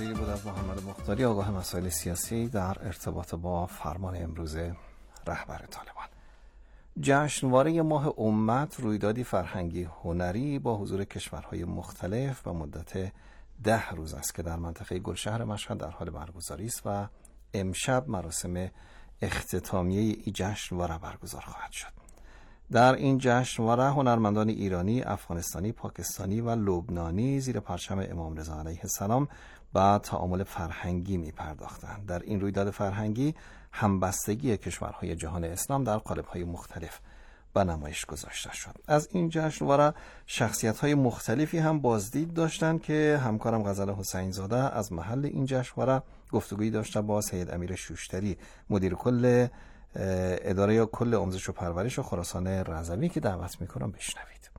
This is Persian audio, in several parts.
تحریری بود از محمد مختاری، آگاه مسائل سیاسی در ارتباط با فرمان امروز رهبر طالبان. جشنواره ماه امت رویدادی فرهنگی هنری با حضور کشورهای مختلف و مدت 10 روز است که در منطقه گلشهر مشهد در حال برگزاری است و امشب مراسم اختتامیه این جشنواره برگزار خواهد شد. در این جشنواره هنرمندان ایرانی، افغانستانی، پاکستانی و لبنانی زیر پرچم امام رضا علیه السلام به تعامل فرهنگی می‌پرداختند. در این رویداد فرهنگی همبستگی کشورهای جهان اسلام در قالب‌های مختلف به نمایش گذاشته شد. از این جشنواره شخصیت‌های مختلفی هم بازدید داشتند که همکارم غزل حسین زاده از محل این جشنواره گفتگویی داشته با سید امیر شوشتری، مدیر کل اداره کل آموزش و پرورش و خراسان رضوی که دعوت میکنم بشنوید.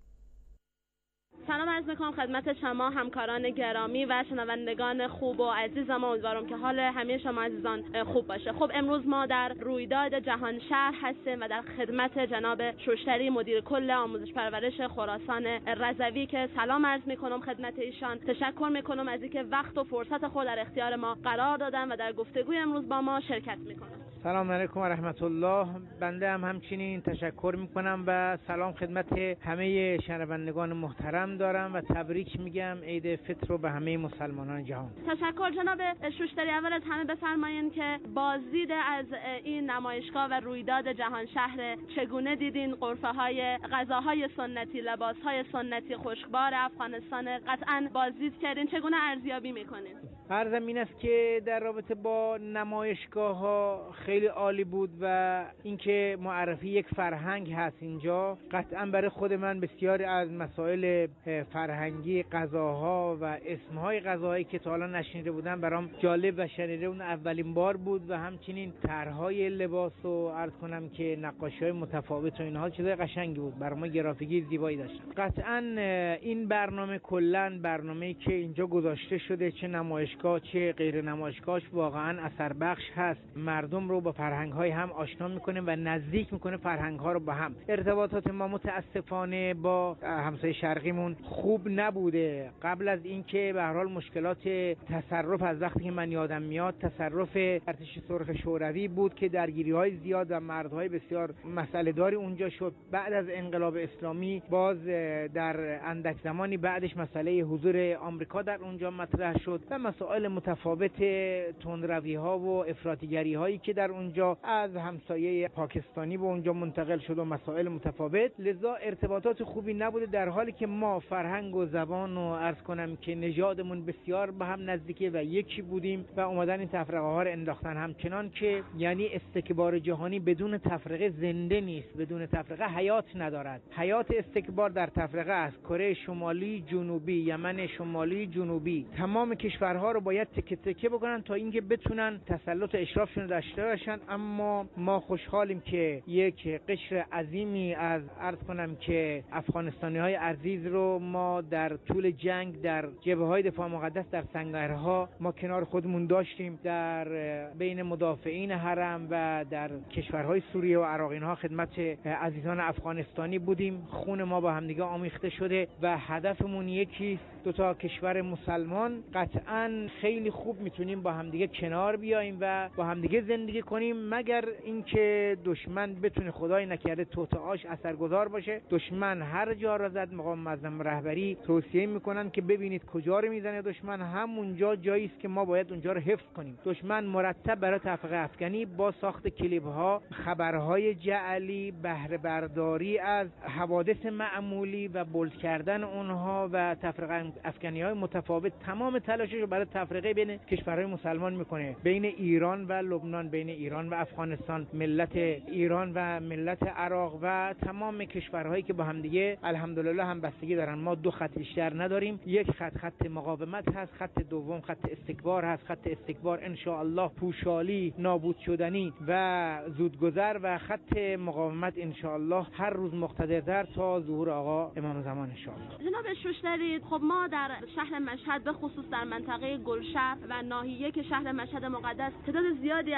سلام عرض میکنم خدمت شما همکاران گرامی و شنوندگان خوب و عزیزم. امیدوارم که حال همه شما عزیزان خوب باشه. خب امروز ما در رویداد جهان شهر هستیم و در خدمت جناب شوشتری مدیر کل آموزش پرورش خراسان رضوی که سلام عرض میکنم خدمت ایشان. تشکر میکنم از اینکه وقت و فرصت خود در اختیار ما قرار دادن و در گفتگوی امروز با ما شرکت میکنن. سلام علیکم و رحمت الله. بنده هم همچنین تشکر میکنم و سلام خدمت همه شنوندگان محترم دارم و تبریک میگم عید فطر رو به همه مسلمانان جهان. تشکر جناب شوشتری. اول از همه بفرمایید که بازدید از این نمایشگاه و رویداد جهان شهر چگونه دیدین؟ غرفه‌های غذاهای سنتی، لباسهای سنتی خشکبار افغانستان قطعاً بازدید کردین، چگونه ارزیابی میکنین؟ عرضم این است که در رابطه با نمایشگاه ها خیلی عالی بود و اینکه معرفی یک فرهنگ هست اینجا. قطعا برای خود من بسیاری از مسائل فرهنگی غذاها و اسمهای غذاهایی که تا حالا نشنیده بودم برام جالب و شنیده اون اولین بار بود و همچنین طرحهای لباس و عرض کنم که نقاشی‌های متفاوت و اینها چیزای قشنگی بود، برای ما گرافیکی زیبایی داشتن. قطعا این برنامه کلاً برنامه‌ای که اینجا گذاشته شده، چه نمایشگاه چه غیر نمایشگاهش، واقعا اثر بخش هست. مردم رو با فرهنگ‌های هم آشنا می‌کنه و نزدیک می‌کنه فرهنگ‌ها رو با هم. ارتباطات ما متأسفانه با همسایه شرقیمون خوب نبوده. قبل از اینکه به هر حال مشکلات تصرف، از وقتی که من یادم میاد تصرف ارتش سرخ شوروی بود که درگیری‌های زیاد و مردهای بسیار مسئله‌داری اونجا شد. بعد از انقلاب اسلامی باز در اندک زمانی بعدش مسئله حضور آمریکا در اونجا مطرح شد و مسائل متفاوت تندروی‌ها و افراطیگری‌هایی که در اونجا از همسایه پاکستانی به اونجا منتقل شد و مسائل متفاوت. لذا ارتباطات خوبی نبوده، در حالی که ما فرهنگ و زبان و عرض کنم که نژادمون بسیار به هم نزدیکه و یکی بودیم و اومدن این تفرقه ها رو انداختن. همچنان که یعنی استکبار جهانی بدون تفرقه زنده نیست، بدون تفرقه حیات ندارد. حیات استکبار در تفرقه است. کره شمالی جنوبی، یمن شمالی جنوبی، تمام کشورها رو باید تکه تکه بکنن تا اینکه بتونن تسلط اشرافشون داشته باشن. اما ما خوشحالیم که یک قشر عظیمی از عرض کنم که افغانستانی‌های عزیز رو ما در طول جنگ در جبهه‌های دفاع مقدس در سنگرها ما کنار خودمون داشتیم. در بین مدافعین حرم و در کشورهای سوریه و عراق اینها خدمت عزیزان افغانستانی بودیم. خون ما با همدیگه آمیخته شده و هدفمون یکی، دو تا کشور مسلمان. قطعاً خیلی خوب میتونیم با همدیگه کنار بیاییم و با همدیگه زندگی کنیم، مگر اینکه دشمن بتونه خدای نکرده توطئه‌اش اثرگذار باشه. دشمن هر جا را زد. مقام معظم رهبری توصیه میکنن که ببینید کجا رو میزنه دشمن، همونجا جایی است که ما باید اونجا رو حفظ کنیم. دشمن مرتب برای تفرقه افکنی با ساخت کلیپ ها، خبرهای جعلی، بهره برداری از حوادث معمولی و بولد کردن اونها و تفرقه افکنی های متفاوت، تمام تلاشش رو برای تفرقه بین کشورهای مسلمان میکنه، بین ایران و لبنان، بین ایران و افغانستان، ملت ایران و ملت عراق و تمام کشورهایی که با هم دیگه الحمدلله همبستگی دارن. ما دو خط بیشتر نداریم. یک خط مقاومت هست، خط دوم خط استکبار هست. خط استکبار ان شاء الله پوشالی، نابود شدنی و زودگذر، و خط مقاومت ان شاء الله هر روز مقتدرتر تا ظهور آقا امام زمان ان شاء الله. جناب شوشتری، خب ما در شهر مشهد به خصوص در منطقه گلشهر و ناحیه که شهر مشهد مقدس تعداد زیادی از دانش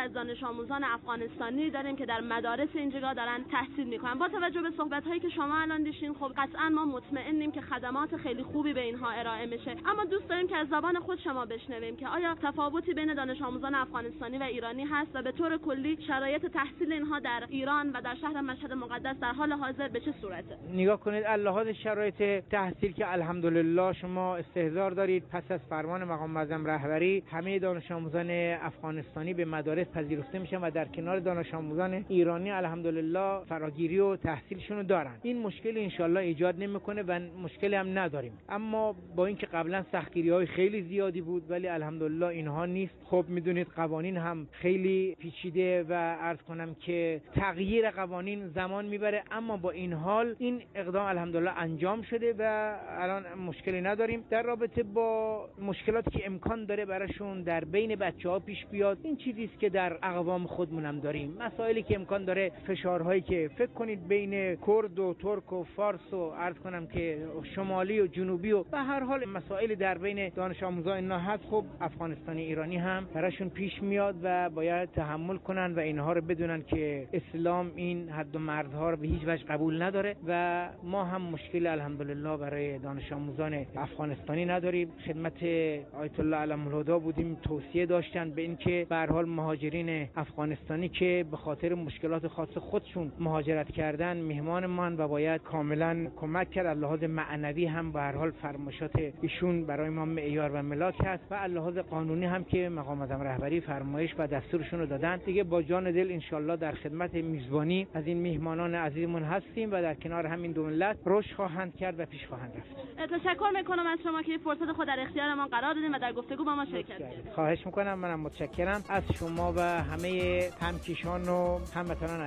آموزان افغانستانی داریم که در مدارس اینجا دارن تحصیل میکنن. با توجه به صحبت‌هایی که شما الان داشتین، خب قطعا ما مطمئنیم که خدمات خیلی خوبی به اینها ارائه میشه، اما دوست داریم که از زبان خود شما بشنویم که آیا تفاوتی بین دانش آموزان افغانستانی و ایرانی هست و به طور کلی شرایط تحصیل اینها در ایران و در شهر مشهد مقدس در حال حاضر به چه صورته؟ نگاه کنید، لحاظ شرایط تحصیل که الحمدلله شما استحضار دارید، پس از فرمان مقام معظم رهبری همه دانش آموزان افغانستانی به مدارس پذیرفته میشن و در کنار دانش آموزان ایرانی الحمدلله فراگیری و تحصیلشون رو دارن. این مشکل انشالله ایجاد نمیکنه و مشکلی هم نداریم. اما با اینکه قبلا سختگیری‌های خیلی زیادی بود ولی الحمدلله اینها نیست. خب میدونید قوانین هم خیلی پیچیده و عرض کنم که تغییر قوانین زمان میبره، اما با این حال این اقدام الحمدلله انجام شده و الان مشکلی نداریم. در رابطه با مشکلاتی که امکان داره براشون در بین بچه‌ها پیش بیاد، این چیزی است که در اقوام خودمون هم داریم. مسائلی که امکان داره، فشارهایی که فکر کنید بین کرد و ترک و فارس و عرض کنم که شمالی و جنوبی و به هر حال مسائلی در بین دانش آموزان اینا هست، خب افغانستانی ایرانی هم براشون پیش میاد و باید تحمل کنن و اینها رو بدونن که اسلام این حد و مرزها رو به هیچ وجه قبول نداره و ما هم مشکل الحمدلله برای دانش آموزان افغانستانی نداریم. خدمت آیت الله علم الهدا بودیم، توصیه داشتن به اینکه به هر حال مهاجرین افغانستانی که به خاطر مشکلات خاص خودشون مهاجرت کردن مهمان مان و باید کاملا کمک کرد. از لحاظ معنوی هم به هر حال فرمایشات ایشون برای ما معیار و ملاک هست و از لحاظ قانونی هم که مقام معظم رهبری فرمایش و دستورشون رو دادن. دیگه با جان دل انشالله در خدمت میزبانی از این میهمانان عزیزمون هستیم و در کنار همین دو ملت رشد خواهند کرد و پیش خواهند رفت. تشکر میکنم از شما که فرصت خود در اختیار ما قرار دادین و در گفتگو با ما شرکت کردید. خواهش میکنم، منم متشکرم از شما و همه همکیشان و هموطنان.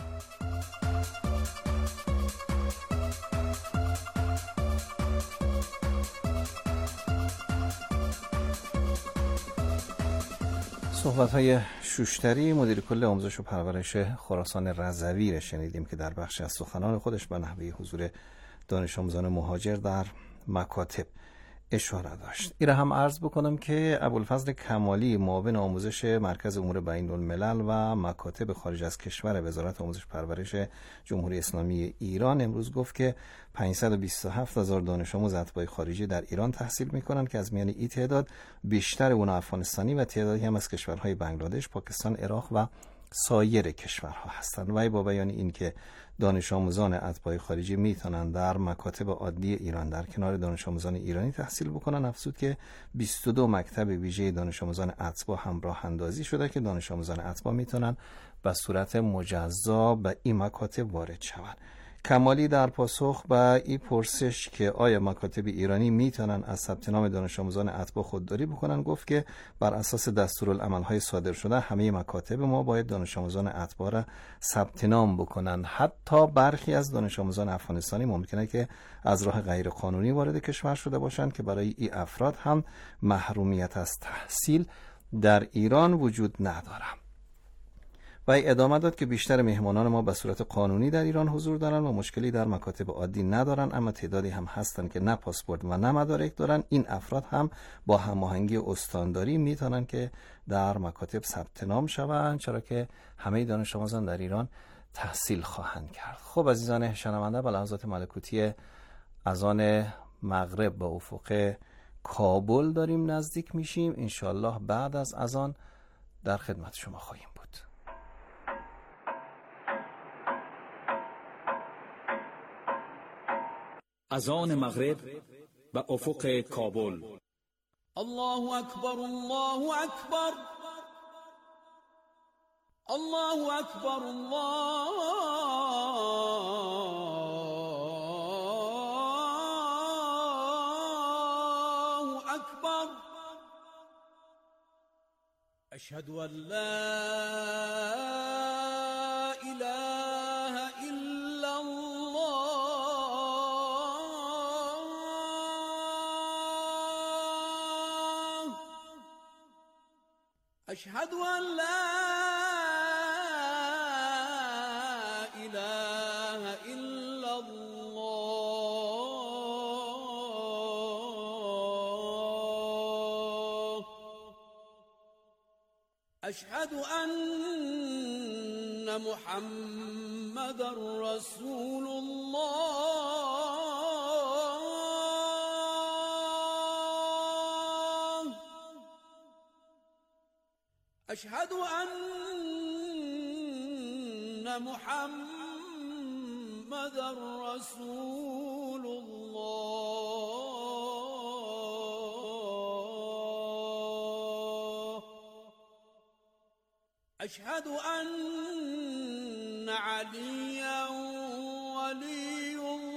صحبت‌های شوشتری مدیر کل آموزش و پرورش خراسان رضوی را شنیدیم که در بخش از سخنان خودش به نحوه حضور دانش آموزان مهاجر در مکاتب اشاره داشت. این را هم عرض بکنم که ابوالفضل کمالی معاون آموزش مرکز امور بین الملل و مکاتب خارج از کشور وزارت آموزش پرورش جمهوری اسلامی ایران امروز گفت که 527,000 دانش آموز اتباع خارجی در ایران تحصیل می‌کنند که از میان این تعداد بیشتر اونها افغانستانی و تعدادی هم از کشورهای بنگلادش، پاکستان، عراق و سایر کشورها هستند. و با بیان این که دانش آموزان اتباع خارجی میتونن در مکاتب عادی ایران در کنار دانش آموزان ایرانی تحصیل بکنن، افزود که 22 مکتب ویژه دانش آموزان اتباع هم راه اندازی شده که دانش آموزان اتباع میتونن به صورت مجزا به این مکاتب وارد شوند. کمالی در پاسخ به این پرسش که آیا مکاتب ایرانی میتونن از ثبت نام دانش آموزان اتباع خودداری بکنن، گفت که بر اساس دستورالعمل‌های صادر شده همه مکاتب ما باید دانش آموزان اتباع را ثبت نام بکنن. حتی برخی از دانش آموزان افغانستانی ممکنه که از راه غیر قانونی وارد کشور شده باشند که برای این افراد هم محرومیت از تحصیل در ایران وجود نداره. و ادامه داد که بیشتر مهمانان ما به صورت قانونی در ایران حضور دارن و مشکلی در مکاتب عادی ندارن، اما تعدادی هم هستن که نه پاسپورت و نه مدارک دارن. این افراد هم با هماهنگی استانداری میتونن که در مکاتب ثبت نام شوند، چرا که همه دانش آموزان در ایران تحصیل خواهند کرد. خب عزیزان شنونده، به لحظات ملکوتی اذان مغرب به افق کابل داریم نزدیک میشیم. انشالله بعد از اذان در خدمت شما خواهیم بود. اذان مغرب به افق کابل. الله اکبر، الله اکبر، الله اکبر، الله اکبر. اشهد ان لا اله الا الله. اشهد ان لا اله الا الله. أشهد أن محمد رسول الله. أشهد أن محمد رسول الله. أشهد أن عليا ولي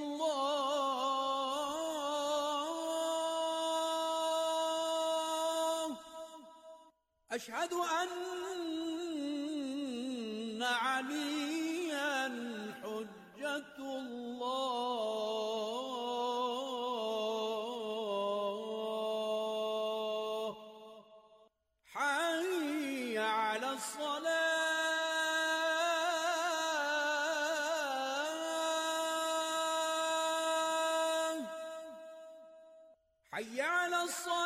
الله. أشهد أن عليا حجة الله. حي على الصلاة. حي على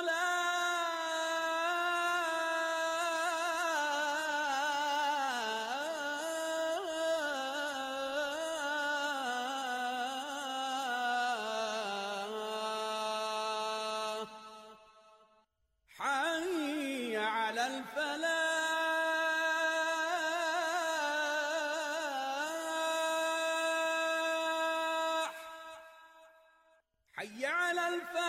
الصلاة. حي على الفلاح. حي على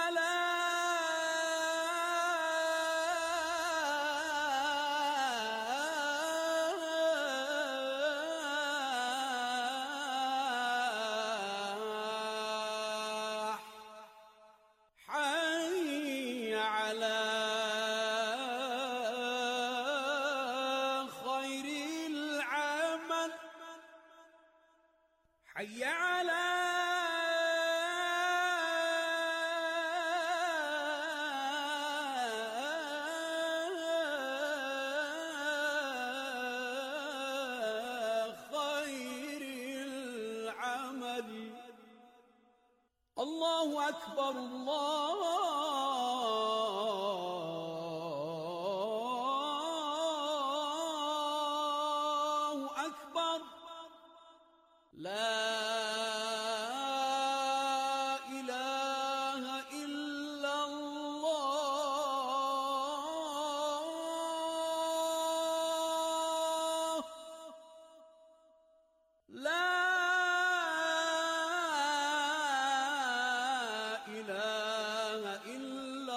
الفلاح. حي على خير العمل. حي على خير العمل. الله أكبر الله أكبر. لا إله إلا الله. لا إله إلا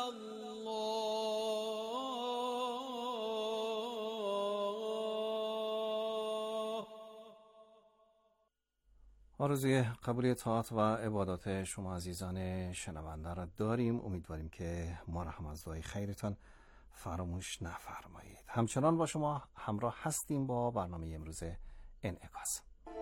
الله. آرزوی قبولی طاعت و عبادات شما عزیزان شنونده را داریم. امیدواریم که ما را هم از دعای خیرتان فراموش نفرمایید. همچنان با شما همراه هستیم با برنامه امروز انعکاس.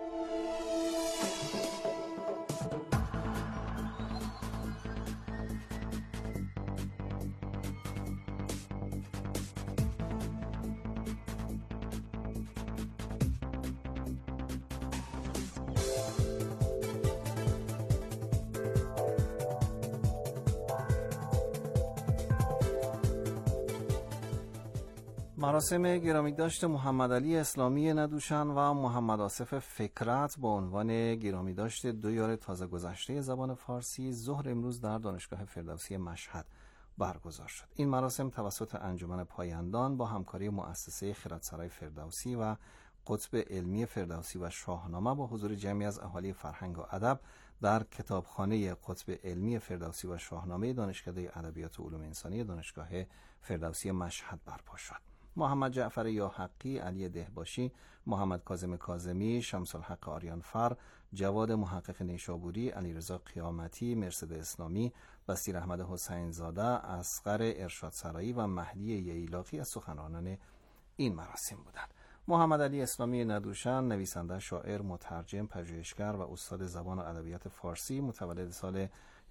مراسم گرامی داشت محمد علی اسلامی ندوشن و محمد آصف فکرت با عنوان گرامی داشت 2 یار تازه گذشته زبان فارسی ظهر امروز در دانشگاه فردوسی مشهد برگزار شد. این مراسم توسط انجمن پایندان با همکاری مؤسسه خردسرای فردوسی و قطب علمی فردوسی و شاهنامه با حضور جمعی از اهالی فرهنگ و ادب در کتابخانه قطب علمی فردوسی و شاهنامه دانشکده ادبیات و علوم انسانی دانشگاه فردوسی مشهد برپا شد. محمد جعفر یاحقی، علی دهباشی، محمد کاظم کاظمی، شمس الحق آریانفر، جواد محقق نیشابوری، علیرضا قیامتی، مرصد اسلامی، بصیر احمد حسین زاده، اصغر ارشاد سرایی و مهدی ییلاقی از سخنرانان این مراسم بودند. محمد علی اسلامی ندوشن نویسنده، شاعر، مترجم، پژوهشگر و استاد زبان و ادبیات فارسی، متولد سال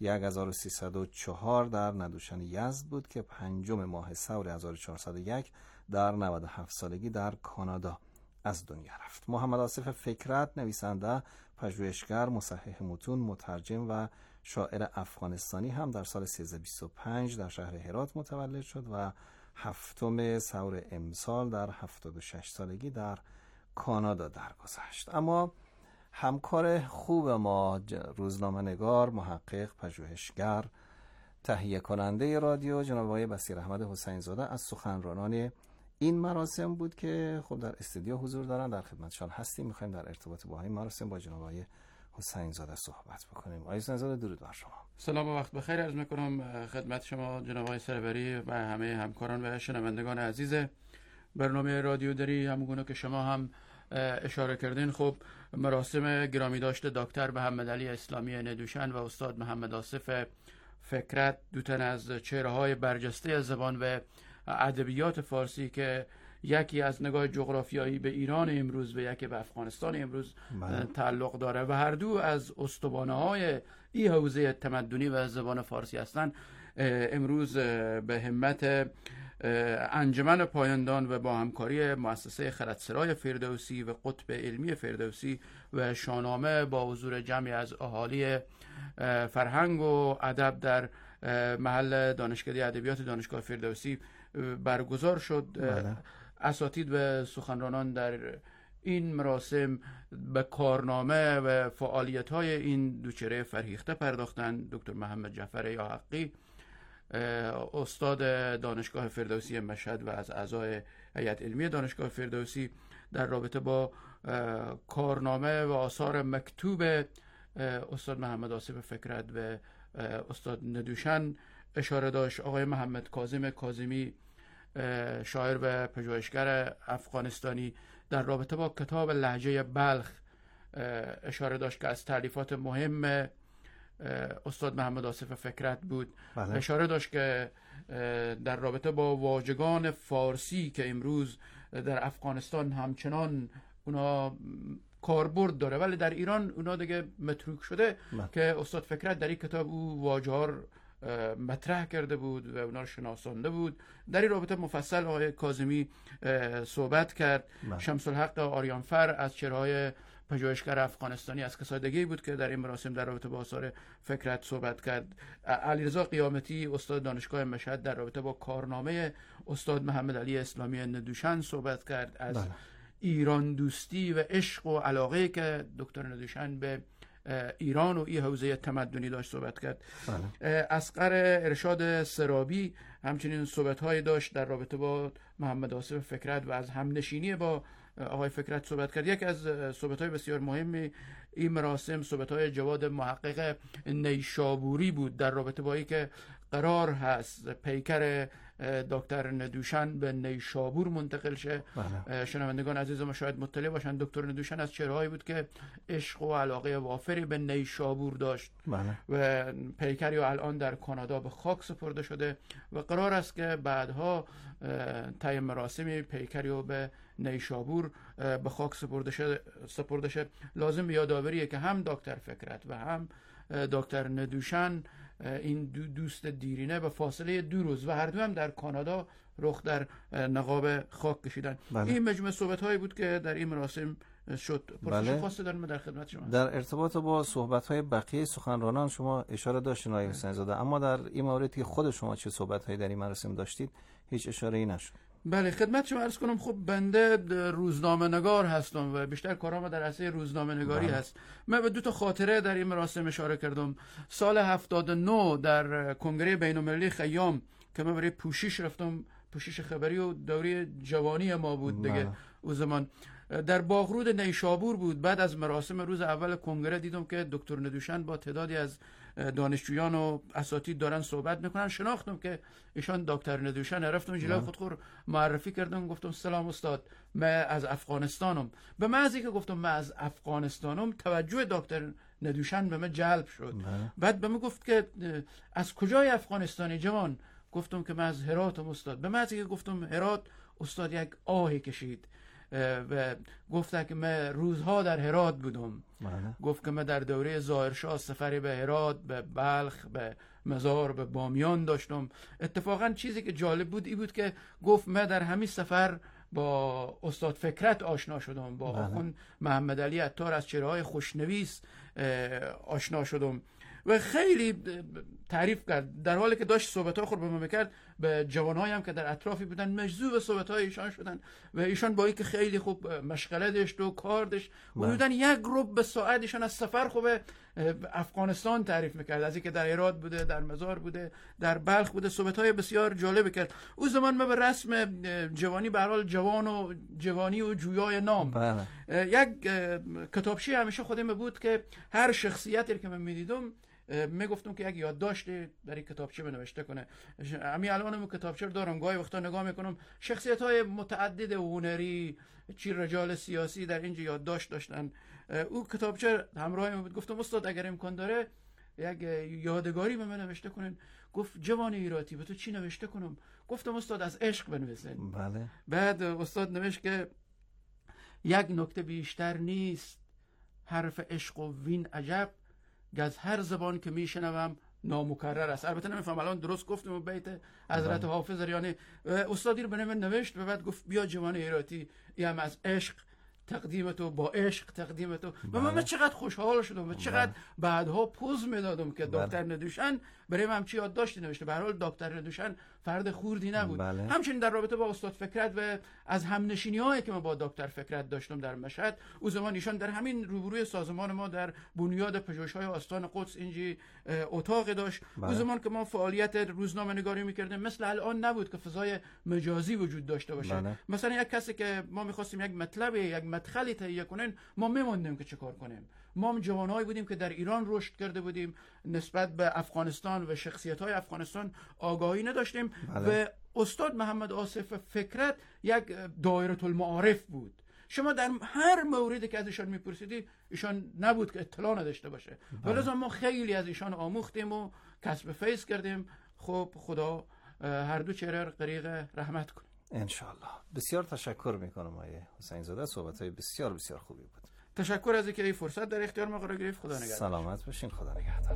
1304 در ندوشن یزد بود که 5 ماه ثور 1401 در 97 سالگی در کانادا از دنیا رفت. محمد آصف فکرت نویسنده، پژوهشگر، مصحح متون، مترجم و شاعر افغانستانی هم در سال 1325 در شهر هرات متولد شد و 7 سور امسال در 76 سالگی در کانادا درگذشت. اما همکار خوب ما، روزنامه‌نگار، محقق، پژوهشگر، تهیه کننده رادیو، جناب آقای بصیر احمد حسین زاده از سخنرانان این مراسم بود که خب در استودیو حضور دارن. در خدمتشان هستیم. می‌خوایم در ارتباط با این مراسم با جناب آقای حسین زاده صحبت بکنیم. آقای حسین زاده، درود بر شما. سلام و وقت بخیر عرض می‌کنم خدمت شما جناب آقای سروری و همه همکاران و شنوندگان عزیز برنامه رادیو دری. همونگونه که شما هم اشاره کردین، خب مراسم گرامی داشته دکتر محمد علی اسلامی ندوشن و استاد محمد آصف فکرت، دو تن از چهره‌های برجسته زبان و ادبیات فارسی که یکی از نگاه جغرافیایی به ایران امروز و یکی به افغانستان امروز تعلق داره و هر دو از استوانه‌های این حوزه تمدنی و زبان فارسی هستند، امروز به همت انجمن پایندان و با همکاری مؤسسه خردسرای فردوسی و قطب علمی فردوسی و شاهنامه با حضور جمعی از اهالی فرهنگ و ادب در محل دانشکده ادبیات دانشگاه فردوسی برگزار شد. اساتید و سخنرانان در این مراسم به کارنامه و فعالیت‌های این دوچهره فرهیخته پرداختند. دکتر محمد جعفر یا حقی، استاد دانشگاه فردوسی مشهد و از اعضای هیئت علمی دانشگاه فردوسی، در رابطه با کارنامه و آثار مکتوب استاد محمد آصف فکرت و استاد ندوشن اشاره داشت. آقای محمد کاظم کاظمی، شاعر و پژوهشگر افغانستانی، در رابطه با کتاب لهجه بلخ اشاره داشت که از تالیفات مهم استاد محمد آصف فکرت بود. اشاره داشت که در رابطه با واژگان فارسی که امروز در افغانستان همچنان اونا کاربرد داره ولی در ایران اونا دیگه متروک شده، که استاد فکرت در این کتاب او واژه‌ها مطرح کرده بود و اونا رو شناسانده بود. در این رابطه مفصل آقای کاظمی صحبت کرد. شمس الحق آریانفر از چهره‌های پژوهشگر افغانستانی از کسادگی بود که در این مراسم در رابطه با آثار فکرت صحبت کرد. علیرضا قیامتی، استاد دانشگاه مشهد، در رابطه با کارنامه استاد محمد علی اسلامی ندوشن صحبت کرد. از ایران دوستی و عشق و علاقه که دکتر ندوشن به ایران و این حوزه تمدنی داشت صحبت کرد. اصغر ارشاد سرابی همچنین صحبت‌هایی داشت در رابطه با محمد آصف فکرت و از همنشینی با آقای فکرت صحبت کرد. یک از صحبت‌های بسیار مهم این مراسم صحبت‌های جواد محقق نیشابوری بود در رابطه با اینکه قرار هست پیکر دکتر ندوشن به نیشابور منتقل شه. شنوندگان عزیز ما شاید مطلع باشند دکتر ندوشن از چهره‌هایی بود که عشق و علاقه وافری به نیشابور داشت و پیکری و الان در کانادا به خاک سپرده شده و قرار است که بعدها طی مراسم پیکری و به نیشابور به خاک سپرده شه. لازم یادآوریه که هم دکتر فکرت و هم دکتر ندوشن این دوست دیرینه به فاصله 2 روز و هر دو هم در کانادا رخ در نقاب خاک کشیدن. این مجموعه صحبت‌هایی بود که در این مراسم شد. پرسش خاصی دارم در خدمت شما. در ارتباط با صحبت‌های بقیه سخنرانان شما اشاره داشتین آقای حسین زاده، اما در این مورد که خود شما چه صحبت‌هایی در این مراسم داشتید هیچ اشاره‌ای نشد. بله، خدمت شما عرض کنم. خب بنده روزنامه نگار هستم و بیشتر کارام در عرصه روزنامه نگاری هست. من به 2 خاطره در این مراسم اشاره کردم. سال 79 در کنگره بین‌المللی خیام که من برای پوشش رفتم، پوشش خبری و دوره جوانی ما بود دیگه او زمان، در باغرود نیشابور بود. بعد از مراسم روز اول کنگره دیدم که دکتر ندوشن با تعدادی از دانشجویان و اساتید دارن صحبت میکنن. شناختم که ایشان دکتر ندوشن، رفتم جلوی خودخور معرفی کردم، گفتم سلام استاد، من از افغانستانم. به محض اینکه گفتم من از افغانستانم توجه دکتر ندوشن به من جلب شد. بعد به من گفت که از کجای افغانستانی جوان؟ گفتم که من از هراتم استاد. به محض اینکه گفتم هرات، استاد یک آهی کشید و گفت که من روزها در هرات بودم. گفت که من در دوره ظاهرشاه سفری به هرات، به بلخ، به مزار، به بامیان داشتم. اتفاقا چیزی که جالب بود این بود که گفت من در همین سفر با استاد فکرت آشنا شدم، با آخوند محمد علی عطار از چهره‌های خوشنویس آشنا شدم و خیلی تعریف کرد، در حالی که داشت صحبت‌ها خود به ما می‌کرد، به جوانایی هم که در اطرافی بودن مجذوب صحبت‌های ایشان شدن و ایشان با اینکه خیلی خوب مشغله داشت و کار داشت، حدوداً 1 ربع به ساعت ایشان از سفر خوب افغانستان تعریف می‌کرد، از اینکه در هرات بوده، در مزار بوده، در بلخ بوده، صحبت‌های بسیار جالب کرد. اون زمان ما به رسم جوانی به هر حال جوان و جوانی و جویای نام یک کتابچه همیشه خودم بود که هر شخصیتی که من می‌دیدم میگفتم که یک یادداشت در این کتابچه بنوشته کنه. همین الانم کتابچه رو دارم، گاهی وقتا نگاه میکنم شخصیت‌های متعدد هنری، چی رجال سیاسی در اینجا یادداشت داشتن. او کتابچه همراه من بود. گفتم استاد اگر امکان داره یک یادگاری به من نوشته کنین. گفت جوان ایراتی به تو چی نوشته کنم؟ گفتم استاد از عشق بنویسین. بله. بعد استاد نوشت که یک نکته بیشتر نیست حرف عشق و وین عجب، از هر زبان که میشنوم نامکرر است. البته نمیفهم الان درست گفتم بیت حضرت حافظ ریانی. استادی رو به من نوشت و بعد گفت بیا جوان ایراتی، این هم از عشق تقدیم تو، با عشق تقدیم تو. و من چقدر خوشحال شدم و چقدر بعدها پوز میدادم که دکتر ندوشن برای من همچی یادداشتی نوشته. به هر حال دکتر ندوشن فرد خوردی نبود. همچنین در رابطه با استاد فکرت و از همنشینی‌هایی که ما با دکتر فکرت داشتم در مشهد، او زمان ایشان در همین روبروی سازمان ما در بنیاد پژوهش‌های آستان قدس اینجی اتاق داشت. او زمان که ما فعالیت روزنامه نگاری می‌کردیم مثل الان نبود که فضای مجازی وجود داشته باشه. مثلا یک کسی که ما می‌خواستیم یک مطلب، یک مدخلی تهیه کنن، ما می‌موندیم که چه کار کنیم. ما جوانایی بودیم که در ایران رشد کرده بودیم، نسبت به افغانستان و شخصیت‌های افغانستان آگاهی نداشتیم. و استاد محمد آصف فکرت یک دایره المعارف بود. شما در هر موردی که از ایشان میپرسیدی ایشان نبود که اطلاع نداشته باشه. ولذا ما خیلی از ایشان آموختیم و کسب فیض کردیم. خب خدا هر دو چهره غریق رحمت کنه انشالله. بسیار تشکر میکنم آقای حسین زاده، صحبت‌های بسیار بسیار خوبی بود. تشکر از اینکه این فرصت در اختیار ما قرار گرفت. خدا نگهدار. سلامت باشین. خدا نگهدار.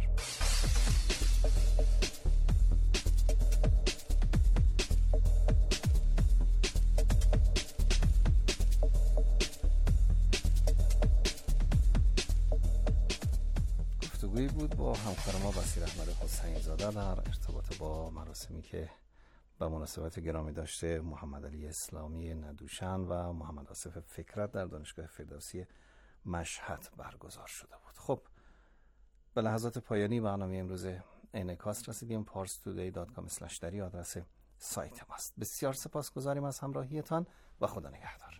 گفتگویی بود با همکار ما بصیر احمد حسین زاده در ارتباط با مراسمی که به مناسبت گرامی داشته محمد علی اسلامی ندوشن و محمد آصف فکرت در دانشگاه فردوسی مشهد برگزار شده بود. خب به لحظات پایانی برنامه امروز انعکاس رسیدیم. parstoday.com/dari آدرس سایت ماست. بسیار سپاسگزاریم از همراهیتان و خدا نگهدار.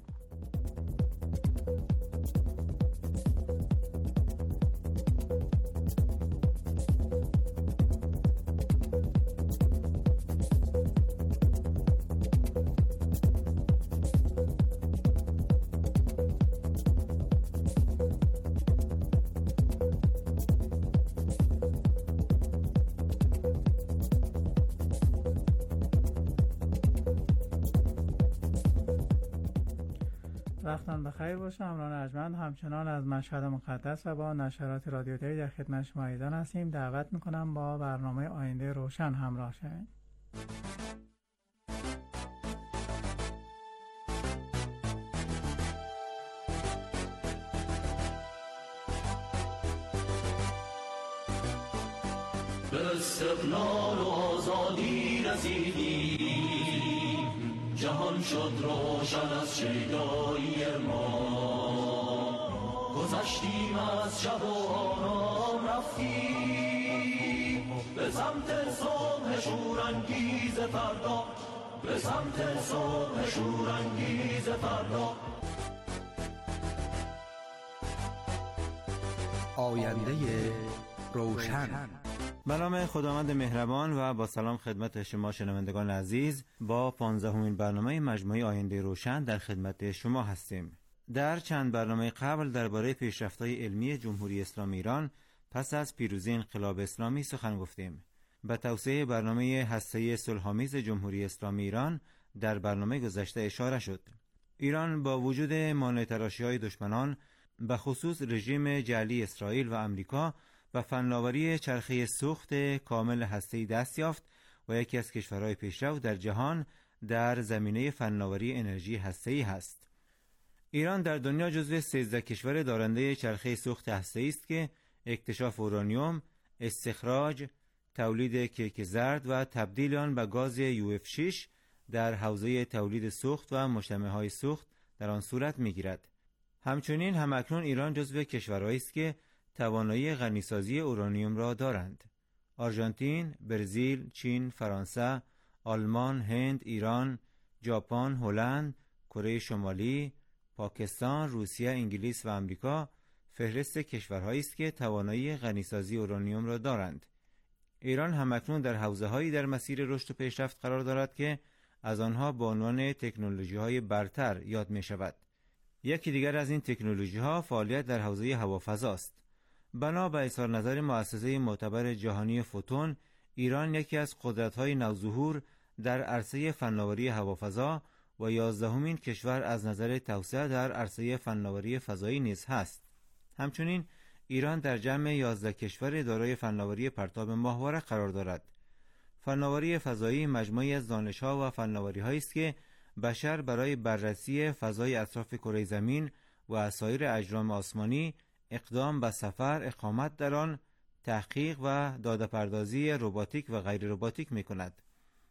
وقتان بخیر باشه. امران ارجمند همچنان از مشهد مقدس و با نشرات رادیو دری در خدمت شما ایدان هستیم. دعوت میکنم با برنامه آینده روشن همراه شوید. به استقلال و آزادی رسیدیم، جهان شد روشن از شیدایی ما. گذشتیم از شب و آرام رفتیم به سمت صبح شورانگیز فردا، به سمت صبح شورانگیز فردا. آینده روشن. به نام خداوند مهربان و با سلام خدمت شما شنوندگان عزیز، با 15مین برنامه مجموعه آینده روشن در خدمت شما هستیم. در چند برنامه قبل درباره پیشرفت‌های علمی جمهوری اسلامی ایران پس از پیروزی انقلاب اسلامی سخن گفتیم. به توسعه برنامه هسته‌ای صلح‌آمیز جمهوری اسلامی ایران در برنامه گذشته اشاره شد. ایران با وجود مانع‌تراشی‌های دشمنان به خصوص رژیم جعلی اسرائیل و آمریکا و فناوری چرخه سوخت کامل هسته‌ای دست یافت و یکی از کشورهای پیشرو در جهان در زمینه فناوری انرژی هسته‌ای است. ایران در دنیا جزو 13 کشور دارنده چرخه سوخت هسته‌ای است که اکتشاف اورانیوم، استخراج، تولید کیک زرد و تبدیل آن به گاز UF6 در حوزه تولید سوخت و مجتمع‌های سوخت در آن صورت می‌گیرد. همچنین همکنون ایران جزو کشورهایی است که توانایی غنیسازی اورانیوم را دارند. آرژانتین، برزیل، چین، فرانسه، آلمان، هند، ایران، ژاپن، هلند، کره شمالی، پاکستان، روسیه، انگلیس و آمریکا فهرست کشورهایی است که توانایی غنیسازی اورانیوم را دارند. ایران همکنون در حوزه‌هایی در مسیر رشد و پیشرفت قرار دارد که از آنها به عنوان تکنولوژی‌های برتر یاد می‌شود. یکی دیگر از این تکنولوژی‌ها فعالیت در حوزه هوافضا است. بنا به اظهار نظر مؤسسه معتبر جهانی فوتون، ایران یکی از قدرت‌های نوظهور در عرصه فناوری هوافضا و 11مین کشور از نظر توسعه در عرصه فناوری فضایی نیز هست. همچنین ایران در جمع 11 کشور دارای فناوری پرتاب ماهواره قرار دارد. فناوری فضایی مجموعی از دانش‌ها و فناوری‌هایی است که بشر برای بررسی فضای اطراف کره زمین و سایر اجرام آسمانی اقدام به سفر، اقامت در آن، تحقیق و داده‌پردازی رباتیک و غیر رباتیک می‌کند.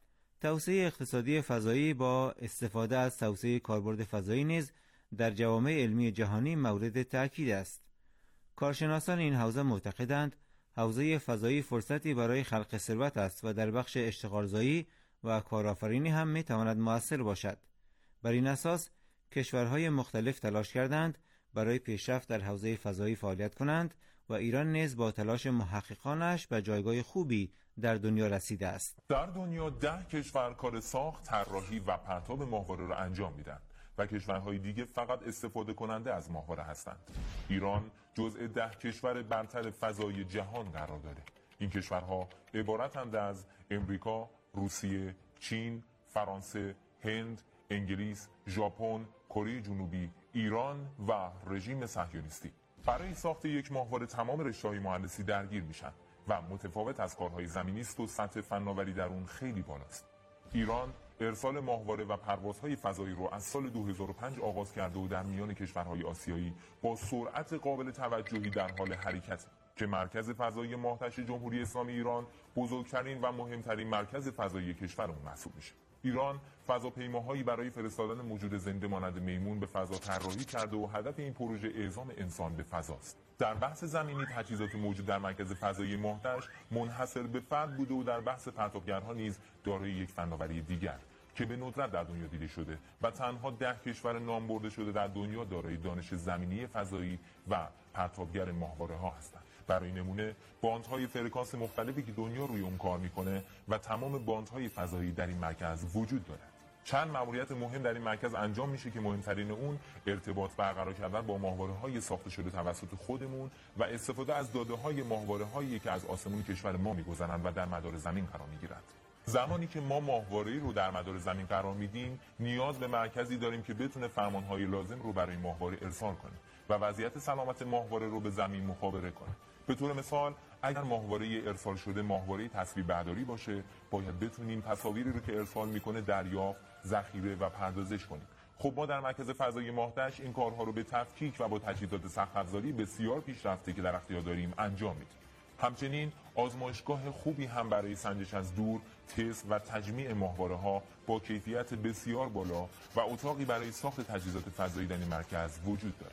توسعه اقتصادی فضایی با استفاده از توسعه کاربرد فضایی نیز در جوامع علمی جهانی مورد تأکید است. کارشناسان این حوزه معتقدند حوزه فضایی فرصتی برای خلق ثروت است و در بخش اشتغالزایی و کارآفرینی هم می‌تواند مؤثر باشد. بر این اساس کشورهای مختلف تلاش کردند برای پیشرفت در حوزه فضایی فعالیت کنند و ایران نیز با تلاش محققانش به جایگاه خوبی در دنیا رسیده است. در دنیا 10 کشور کار ساخت، طراحی و پرتاب ماهواره را انجام میدن و کشورهای دیگه فقط استفاده کننده از ماهواره هستند. ایران جزء 10 کشور برتر فضایی جهان قرار داره. این کشورها عبارتند از امریکا، روسیه، چین، فرانسه، هند، انگلیس، ژاپن، کره جنوبی، ایران و رژیم صهیونیستی. برای ساخت یک ماهواره تمام رشته‌های مهندسی درگیر میشن و متفاوت از کارهای زمینی است و سطح فناوری در اون خیلی بالاست. ایران ارسال ماهواره و پروازهای فضایی رو از سال 2005 آغاز کرده و در میان کشورهای آسیایی با سرعت قابل توجهی در حال حرکت که مرکز فضایی ماهتش جمهوری اسلامی ایران بزرگترین و مهمترین مرکز فضایی کشورمون محسوب میشه. ایران فضاپیماهایی برای فرستادن موجود زنده مانند میمون به فضا طراحی کرده و هدف این پروژه اعزام انسان به فضاست. در بحث زمینی تجهیزات موجود در مرکز فضایی ماهتش منحصر به فرد بوده و در بحث پرتابگرها نیز دارای یک فناوری دیگر که به ندرت در دنیا دیده شده و تنها 10 کشور نام برده شده در دنیا دارای دانش زمینی فضایی و پرتابگر ماهواره‌ها هستند. برای نمونه باندهای فرکانس مختلفی که دنیا روی اون کار میکنه و تمام باندهای فضایی در این مرکز وجود داره. چند ماموریت مهم در این مرکز انجام میشه که مهمترین اون ارتباط برقرار کردن با ماهواره‌های ساخته شده توسط خودمون و استفاده از داده‌های ماهواره‌هایی که از آسمون کشور ما میگذرند و در مدار زمین قرار میگیرند. زمانی که ما ماهواره‌ای رو در مدار زمین قرار میدیم نیاز به مرکزی داریم که بتونه فرمان‌های لازم رو برای ماهواره ارسال کنه و وضعیت سلامت ماهواره رو به زمین مخابره کنه. به طور مثال اگر ماهواره ارسال شده ماهواره تصویر برداری باشه باید بتونیم تصاویری رو که ارسال میکنه دریافت، ذخیره و پردازش کنیم. خب ما در مرکز فضایی ماهتش این کارها رو به تفکیک و با تجهیزات سخت افزاری بسیار پیشرفته که در اختیار داریم انجام میدیم. همچنین آزمایشگاه خوبی هم برای سنجش از دور، تست و تجمیع ماهواره‌ها با کیفیت بسیار بالا و اتاقی برای ساخت تجهیزات فضایی در این مرکز وجود داره.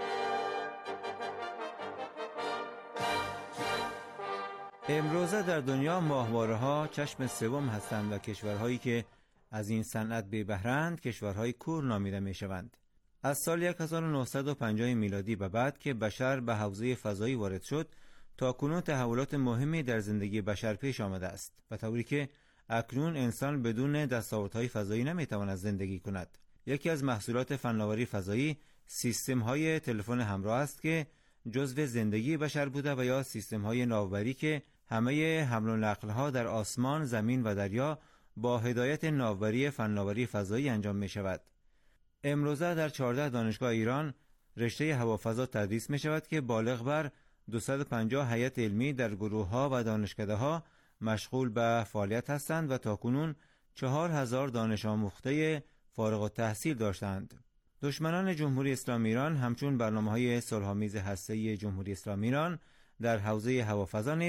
امروزه در دنیا ماهواره‌ها چشم سوم هستند و کشورهایی که از این صنعت بی بهره‌اند کشورهای کور نامیده می‌شوند. از سال 1950 میلادی به بعد که بشر به حوزه فضایی وارد شد تا کنون تحولات مهمی در زندگی بشر پیش آمده است، به طوری که اکنون انسان بدون دستاوردهای فضایی نمی‌تواند زندگی کند. یکی از محصولات فناوری فضایی سیستم‌های تلفن همراه است که جزو زندگی بشر بوده و یا سیستم‌های ناوبری که همه حمل و نقل‌ها در آسمان، زمین و دریا با هدایت ناوبری فناوری فضایی انجام می‌شود. امروزه در 14 دانشگاه ایران رشته هوافضا تدریس می‌شود که بالغ بر 250 هیئت علمی در گروه‌ها و دانشکده‌ها مشغول به فعالیت هستند و تاکنون 4000 دانش آموخته فارغ التحصیل داشتند. دشمنان جمهوری اسلامی ایران همچون برنامه‌های صلح‌آمیز هسته‌ای جمهوری اسلامی ایران در حوزه هوافضا نیز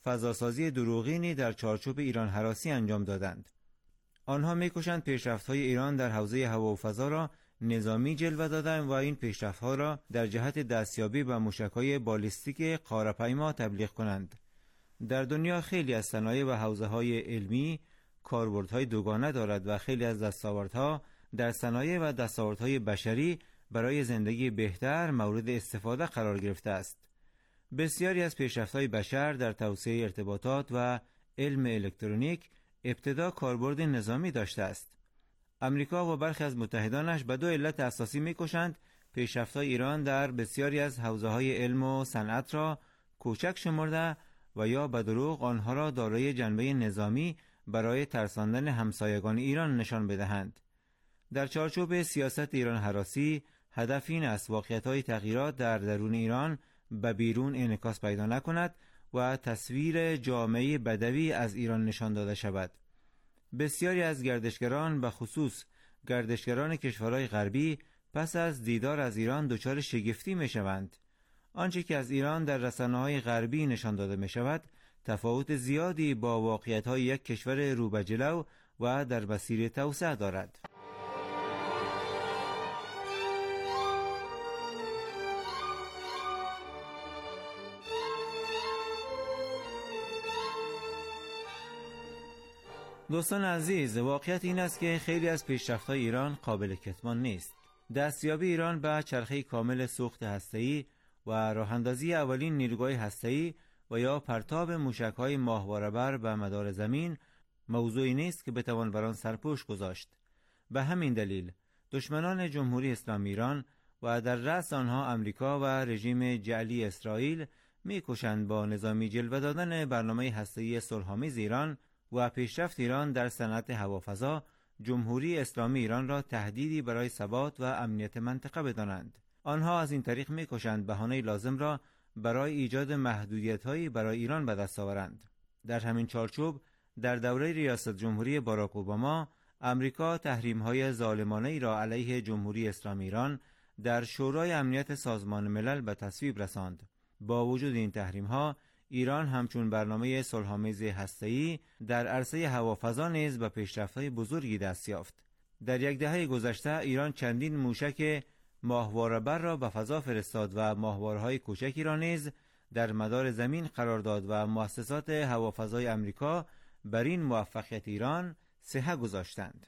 فضاسازی دروغینی در چارچوب ایران هراسی انجام دادند. آنها می‌کوشند پیشرفت‌های ایران در حوزه هوا و فضا را نظامی جلوه دادند و این پیشرفت‌ها را در جهت دستیابی به موشک‌های بالیستیک قاره‌پیما تبلیغ کنند. در دنیا خیلی از صنایع و حوزه‌های علمی کاربردهای دوگانه دارد و خیلی از دستاوردها در صنایع و دستاوردهای بشری برای زندگی بهتر مورد استفاده قرار گرفته است. بسیاری از پیشرفت‌های بشر در توسعه ارتباطات و علم الکترونیک ابتدا کاربرد نظامی داشته است. امریکا و برخی از متحدانش به دو علت اساسی می‌کوشند پیشرفت‌های ایران در بسیاری از حوزه‌های علم و صنعت را کوچک شمرده و یا به دروغ آنها را دارای جنبه نظامی برای ترساندن همسایگان ایران نشان بدهند. در چارچوب سیاست ایران هراسی هدف این است واقعیت‌های تغییرات در درون ایران به بیرون انعکاس پیدا نکند و تصویر جامعه بدوی از ایران نشان داده شود. بسیاری از گردشگران به خصوص گردشگران کشورهای غربی پس از دیدار از ایران دچار شگفتی می شوند. آنچه که از ایران در رسانه‌های غربی نشان داده می شود تفاوت زیادی با واقعیت‌های یک کشور رو به جلو و در مسیر توسعه دارد. دوستان عزیز، واقعیت این است که خیلی از پیشرفت‌های ایران قابل کتمان نیست. دستیابی ایران به چرخه کامل سوخت هسته‌ای و راه‌اندازی اولین نیروگاه هسته‌ای و یا پرتاب موشک‌های ماهواره‌بر به مدار زمین موضوعی نیست که بتوان بر آن سرپوش گذاشت. به همین دلیل دشمنان جمهوری اسلامی ایران و در رأس آنها امریکا و رژیم جعلی اسرائیل می‌کوشند با نظامی جلوه دادن برنامه هسته‌ای صلح‌آمیز ایران و پیشرفت ایران در صنعت هوافضا جمهوری اسلامی ایران را تهدیدی برای ثبات و امنیت منطقه بدانند. آنها از این طریق می‌کوشند بهانه لازم را برای ایجاد محدودیت‌هایی برای ایران به دست آورند. در همین چارچوب در دوره ریاست جمهوری باراک اوباما امریکا تحریم‌های ظالمانه‌ای را علیه جمهوری اسلامی ایران در شورای امنیت سازمان ملل به تصویب رساند. با وجود این تحریم‌ها ایران همچون برنامه صلح‌آمیز هسته‌ای در عرصه هوافضا نیز به پیشرفت‌های بزرگی دست یافت. در یک دهه گذشته ایران چندین موشک ماهواره‌بر را به فضا فرستاد و ماهواره‌های کوچکی را نیز در مدار زمین قرار داد و مؤسسات هوافضای امریکا بر این موفقیت ایران صحه گذاشتند.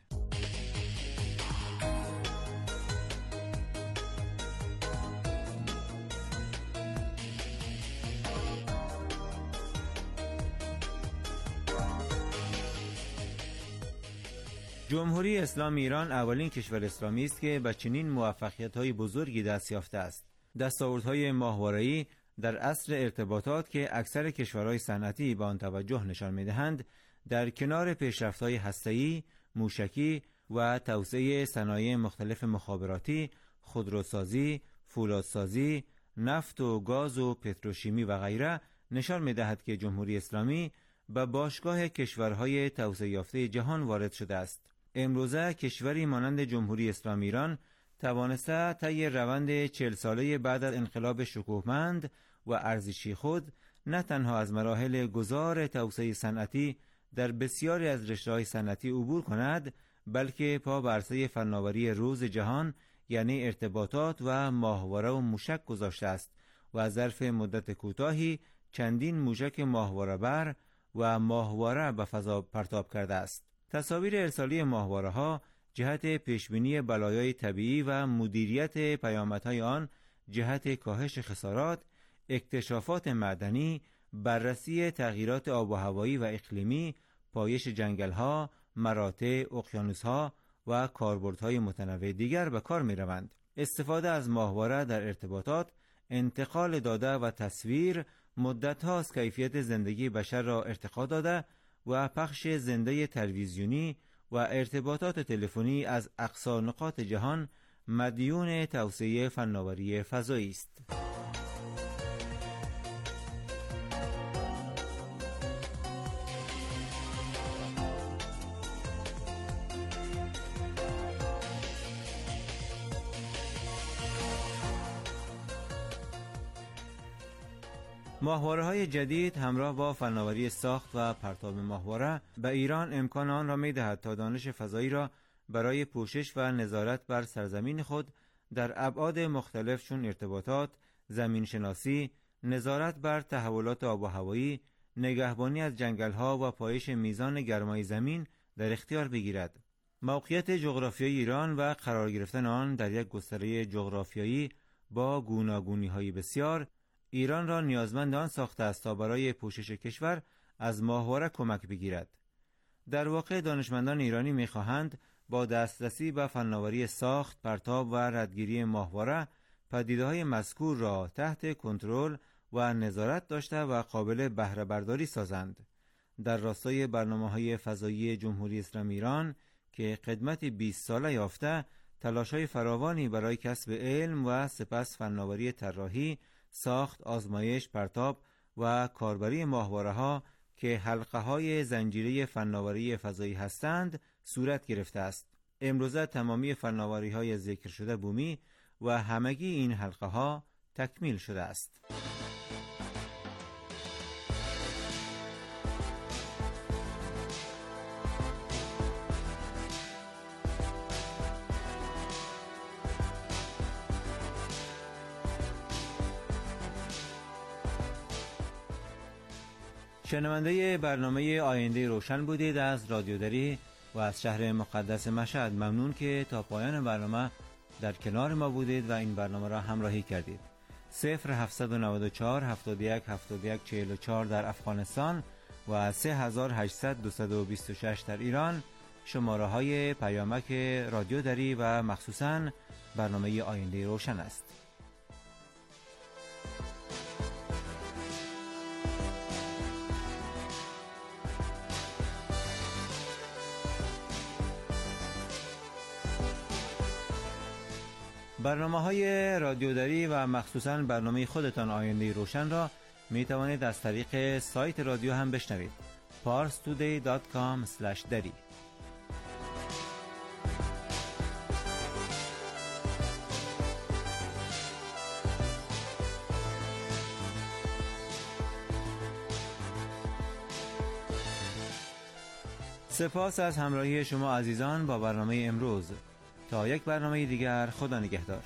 جمهوری اسلامی ایران اولین کشور اسلامی است که به چنین موفقیت‌های بزرگی دست یافته است. دستاوردهای ماهواره‌ای در عصر ارتباطات که اکثر کشورهای صنعتی به آن توجه نشان می‌دهند، در کنار پیشرفت‌های هسته‌ای، موشکی و توسعه صنایع مختلف مخابراتی، خودروسازی، فولادسازی، نفت و گاز و پتروشیمی و غیره نشان می‌دهد که جمهوری اسلامی به باشگاه کشورهای توسعه یافته جهان وارد شده است. امروزه کشوری مانند جمهوری اسلامی ایران توانسته طی روند 40 ساله بعد از انقلاب شکوهمند و ارزشی خود نه تنها از مراحل گذار توسعه صنعتی در بسیاری از رشته‌های صنعتی عبور کند، بلکه پا بر عرصه فناوری روز جهان یعنی ارتباطات و ماهواره و موشک گذاشته است و از ظرف مدت کوتاهی چندین موشک ماهواره‌بر و ماهواره به فضا پرتاب کرده است. تصاویر ارسالی ماهواره‌ها جهت پیشبینی بلایای طبیعی و مدیریت پیامدهای آن جهت کاهش خسارات، اکتشافات معدنی، بررسی تغییرات آب و هوایی و اقلیمی، پایش جنگل‌ها، مراتع، اقیانوس‌ها و کاربردهای متنوع دیگر به کار می‌روند. استفاده از ماهواره در ارتباطات، انتقال داده و تصویر مدت هاست کیفیت زندگی بشر را ارتقا داده و پخش زنده تلویزیونی و ارتباطات تلفنی از اقصا نقاط جهان مدیون توسعه فناوری فضایی است. ماهواره‌های جدید همراه با فناوری ساخت و پرتاب ماهواره به ایران امکان آن را می‌دهد تا دانش فضایی را برای پوشش و نظارت بر سرزمین خود در ابعاد مختلف چون ارتباطات، زمینشناسی، نظارت بر تحولات آب و هوایی، نگهبانی از جنگل‌ها و پایش میزان گرمای زمین در اختیار بگیرد. موقعیت جغرافیایی ایران و قرار گرفتن آن در یک گستره جغرافیایی با گوناگونی‌های بسیار ایران را نیازمند آن ساخته است تا برای پوشش کشور از ماهواره کمک بگیرد. در واقع دانشمندان ایرانی می‌خواهند با دسترسی به فناوری ساخت، پرتاب و ردگیری ماهواره پدیده‌های مذکور را تحت کنترل و نظارت داشته و قابل بهره برداری سازند. در راستای برنامه‌های فضایی جمهوری اسلامی ایران که خدمت 20 ساله یافته، تلاش‌های فراوانی برای کسب علم و سپس فناوری طراحی، ساخت، آزمایش، پرتاب و کاربری ماهواره‌ها که حلقه‌های زنجیره فناوری فضایی هستند صورت گرفته است. امروزه تمامی فناوری‌های ذکر شده بومی و همگی این حلقه‌ها تکمیل شده است. شنونده برنامه آینده روشن بودید از رادیو دری و از شهر مقدس مشهد. ممنون که تا پایان برنامه در کنار ما بودید و این برنامه را همراهی کردید. 0794 71 71 44 در افغانستان و 3800 226 در ایران شماره های پیامک رادیو دری و مخصوصاً برنامه آینده روشن است. برنامه‌های رادیو دری و مخصوصاً برنامه خودتان آینده روشن را می توانید از طریق سایت رادیو هم بشنوید. parstoday.com/dari. سپاس از همراهی شما عزیزان با برنامه امروز. تا یک برنامه دیگر، خدا نگهدار.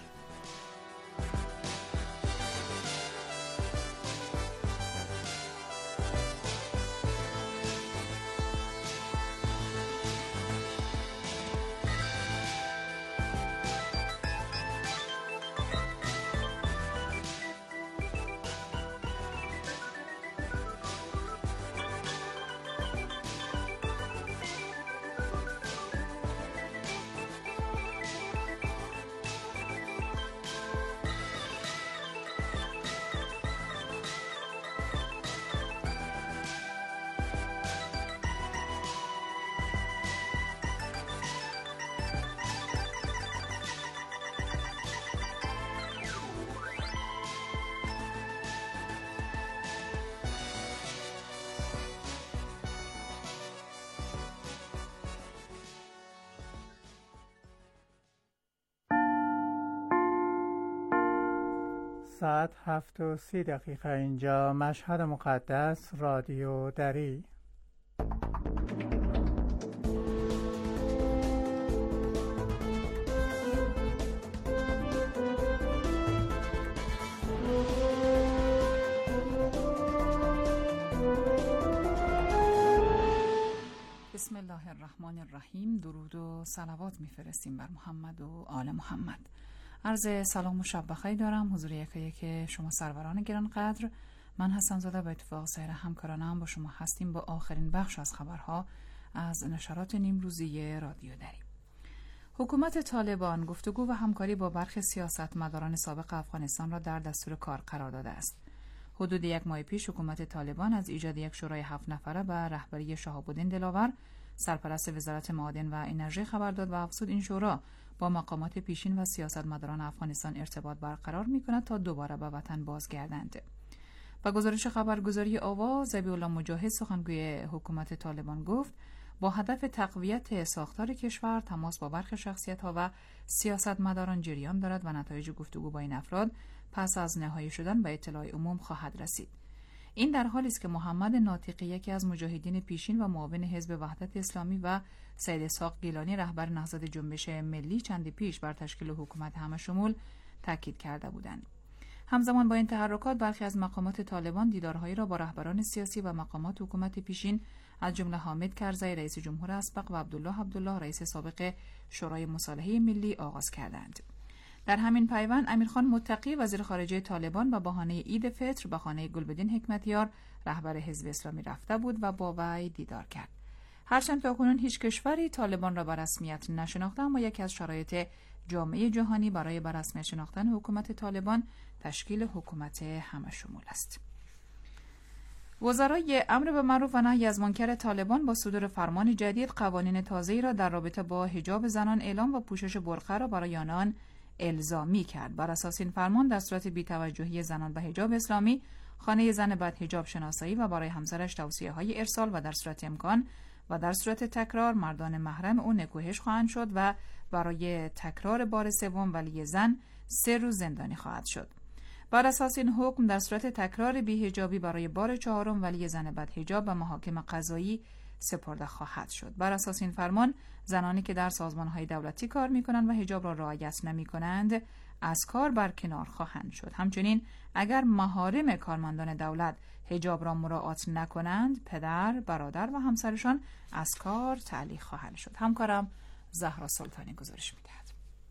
ساعت 7:30 اینجا مشهد مقدس، رادیو دری. بسم الله الرحمن الرحیم. درود و صلوات میفرستیم بر محمد و آل محمد. عرض سلام و شب بخیر دارم حضور یک شما سروران گرانقدر. من حسن زاده به اتفاق سایر همکارانم با شما هستیم با آخرین بخش از خبرها از نشرات نیمروزی رادیو دری. حکومت طالبان گفتگو و همکاری با برخی سیاستمداران سابق افغانستان را در دستور کار قرار داده است. حدود یک ماه پیش حکومت طالبان از ایجاد یک شورای 7 نفره به رهبری شهاب الدین دلاور سرپرست وزارت معادن و انرژی خبر داد و افزود این شورا با مقامات پیشین و سیاستمداران افغانستان ارتباط برقرار می‌کند تا دوباره به وطن بازگردند. با گزارش خبرگزاری آواز، ذبیح الله مجاهد سخنگوی حکومت طالبان گفت با هدف تقویت ساختار کشور تماس با برخی شخصیت‌ها و سیاستمداران جریان دارد و نتایج گفتگو با این افراد پس از نهایی شدن به اطلاع عموم خواهد رسید. این در حالی است که محمد ناطقی، یکی از مجاهدین پیشین و معاون حزب وحدت اسلامی، و سید اسحاق گیلانی، رهبر نهضت جنبش ملی، چندی پیش بر تشکیل حکومت همشمول تاکید کرده بودند. همزمان با این تحرکات برخی از مقامات طالبان دیدارهایی را با رهبران سیاسی و مقامات حکومت پیشین از جمله حامد کرزی رئیس جمهور اسبق و عبدالله رئیس سابق شورای مصالحه ملی آغاز کردند. در همین پیوند امیرخان متقی وزیر خارجه طالبان به بهانه عید فطر به خانه گلبدین حکمتیار رهبر حزب اسلامی رفته بود و با وی دیدار کرد. هرچند تاکنون هیچ کشوری طالبان را به رسمیت نشناخته، اما یکی از شرایط جامعه جهانی برای به رسمیت شناختن حکومت طالبان تشکیل حکومت همشمول است. وزرای امر به معروف و نهی از منکر طالبان با صدور فرمان جدید قوانین تازه‌ای را در رابطه با حجاب زنان اعلام و پوشش برقه را برای آنان الزامی کرد. بر اساس این فرمان در صورت بی‌توجهی زنان به حجاب اسلامی، خانه زن بعد حجاب شناسایی و برای همسرش توصیه‌های ارسال و در صورت امکان و در صورت تکرار مردان محرم او نکوهش خواهند شد و برای تکرار بار سوم ولی زن 3 روز زندانی خواهد شد. بر اساس این حکم در صورت تکرار بی‌حجابی برای بار 4 ولی زن بعد حجاب به محاکم قضایی سپرده خواهد شد. بر اساس این فرمان زنانی که در سازمان‌های دولتی کار می‌کنند و حجاب را رعایت نمی‌کنند از کار برکنار خواهند شد. همچنین اگر محارم کارمندان دولت حجاب را مراعات نکنند، پدر، برادر و همسرشان از کار تعلیق خواهند شد. همکارم زهرا سلطانی گزارش می‌دهد.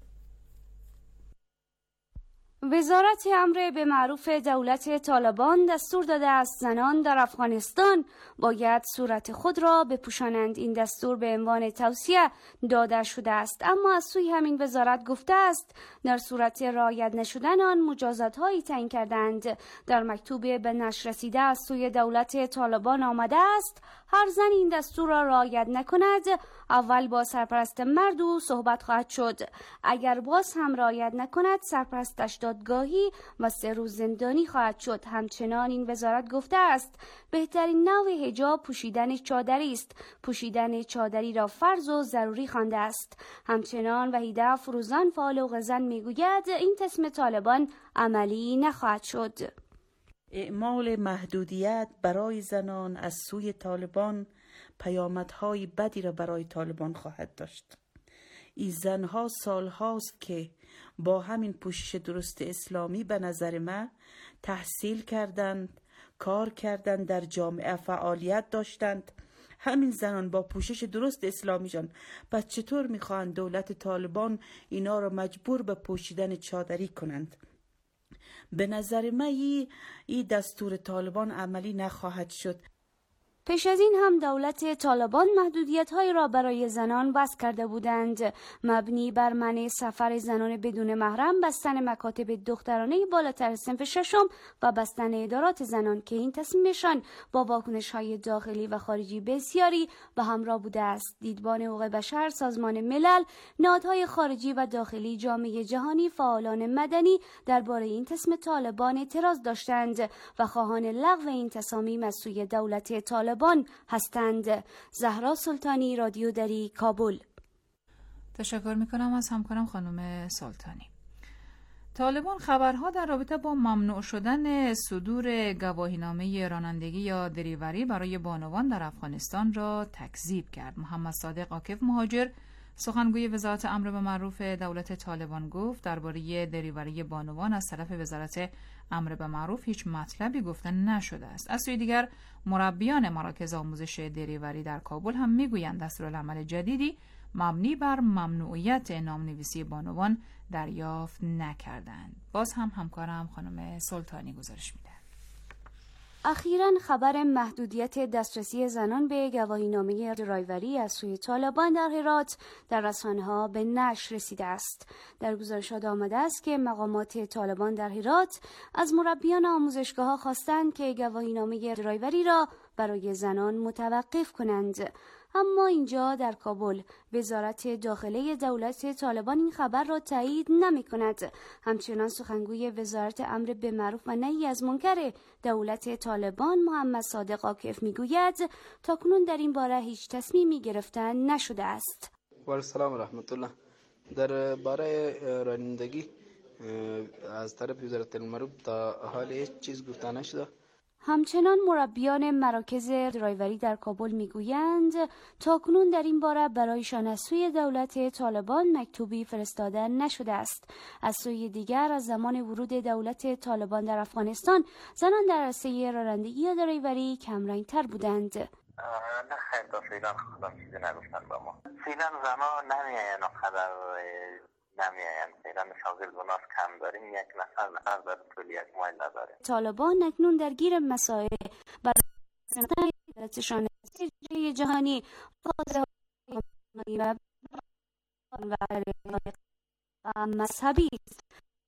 وزارت امر به معروف دولت طالبان دستور داده است زنان در افغانستان باید صورت خود را بپوشانند. این دستور به عنوان توصیه داده شده است، اما از سوی همین وزارت گفته است در صورت رعایت نشدن آن مجازات‌هایی تعیین کردند. در مکتوب به نشر رسیده از سوی دولت طالبان آمده است هر زن این دستور را رعایت نکند اول با سرپرست مرد او صحبت خواهد شد. اگر باز هم رعایت نکند سرپرستش دادگاهی و 3 روز زندانی خواهد شد. همچنان این وزارت گفته است بهترین نوع حجاب پوشیدن چادری است. پوشیدن چادری را فرض و ضروری خوانده است. همچنان وحیده فروزان فعال حقوق زن میگوید این تصمیم طالبان عملی نخواهد شد. اعمال محدودیت برای زنان از سوی طالبان پیامدهای بدی را برای طالبان خواهد داشت. این زنها سالهاست که با همین پوشش درست اسلامی به نظر من تحصیل کردند، کار کردند، در جامعه فعالیت داشتند. همین زنان با پوشش درست اسلامیشان پس چطور میخواهند دولت طالبان اینا را مجبور به پوشیدن چادری کنند؟ به نظر من این دستور طالبان عملی نخواهد شد. پیش از این هم دولت طالبان محدودیت‌هایی را برای زنان وضع کرده بودند، مبنی بر منع سفر زنان بدون محرم، بستن مکاتب دخترانه بالاتر صنف 6 و بستن ادارات زنان که این تصمیمشان با واکنش‌های داخلی و خارجی بسیاری به همراه بوده است. دیدبان حقوق بشر، سازمان ملل، نهادهای خارجی و داخلی، جامعه جهانی، فعالان مدنی درباره این تصمیم طالبان اعتراض داشتند و خواهان لغو این تصامیم از سوی دولت طالبان هستند. زهرا سلطانی، رادیو دری، کابل. تشکر میکنم از همکارم خانم سلطانی. طالبان خبرها در رابطه با ممنوع شدن صدور گواهینامه رانندگی یا دریوری برای بانوان در افغانستان را تکذیب کرد. محمد صادق عاکف مهاجر، سخنگوی وزارت امر به معروف دولت طالبان، گفت درباره دریوری بانوان از طرف وزارت امر به معروف هیچ مطلبی گفته نشده است. از سوی دیگر مربیان مراکز آموزش دریوری در کابل هم میگویند دستورالعمل جدیدی مبنی بر ممنوعیت نامنویسی بانوان دریافت نکردند. باز هم همکارم خانم سلطانی گزارش میده. اخیراً خبر محدودیت دسترسی زنان به گواهینامه درایوری از سوی طالبان در هرات در رسانه‌ها به نشر رسیده است. در گزارشات آمده است که مقامات طالبان در هرات از مربیان آموزشگاه‌ها خواستند که گواهینامه درایوری را برای زنان متوقف کنند. اما اینجا در کابل وزارت داخله دولت طالبان این خبر را تایید نمی کند. همچنان سخنگوی وزارت امر به معروف و نهی از منکر دولت طالبان محمد صادق عاکف می گوید تاکنون در این باره هیچ تصمیمی گرفتن نشده است. و السلام و رحمت الله. در باره رانندگی از طرف وزارت المعروف تا حال هیچ چیز گفته نشده. همچنان مربیان مراکز درایوری در کابل میگویند تاکنون در این باره برایشان از سوی دولت طالبان مکتوبی فرستاده نشده است. از سوی دیگر از زمان ورود دولت طالبان در افغانستان زنان در عرصه رانندگی یا درایوری کمرنگ‌تر بودند. نه خیر تا فعلا خودم چیزی نگفتن با ما. فعلا زنان نمیاین اقدر نمیاین. فعلا شاگرد و ناس کم داریم، یک نفر در طول یک مایل نداریم. طالبان اکنون درگیر مسائل برای دولتشان سیاسی جهانی و مذهبی است.